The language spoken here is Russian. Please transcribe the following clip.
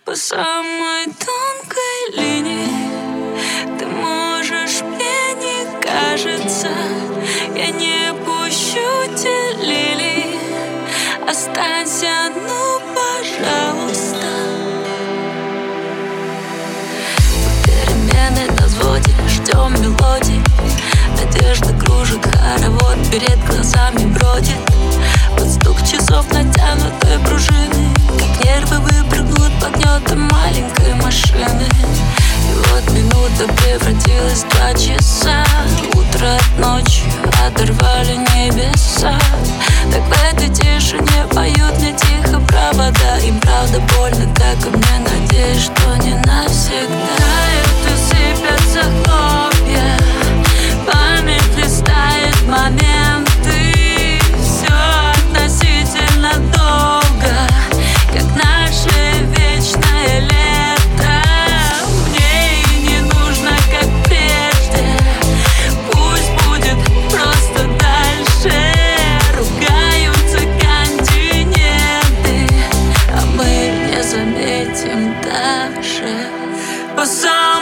по самой тонкой линии. Ты можешь, мне не кажется, я не пущу те лилии. Останься, ну, пожалуйста. Перемены на взводе, ждем мелодий. Надежда кружит хоровод, перед глазами бродит. Под стук часов натянутой пружины, как нервы выпрыгнут под гнетом маленькой машины. И вот минута превратилась в 2 часа. Утро от ночи оторвали небеса. Так в этой тишине поют мне тихо провода. Им правда больно, так и мне, надеюсь, что не навсегда. Это сыпятся хлопья, память листает моменты. Все относительно долго, как наше вечное лето. Мне и не нужно, как прежде, пусть будет просто дальше. Ругаются континенты, а мы не заметим даже.